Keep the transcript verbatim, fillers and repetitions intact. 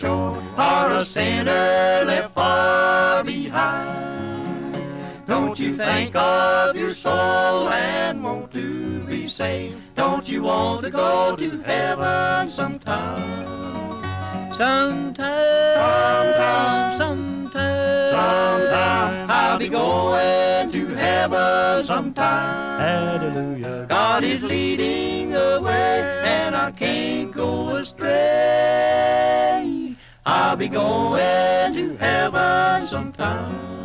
shore, or a sinner left far behind. Don't you think of your soul and want to be saved? Don't you want to go to heaven sometime? Sometime, Sometime, sometime, sometime, I'll be going to heaven sometime. Hallelujah. God is leading the way, and I can't go astray. I'll be going to heaven sometime.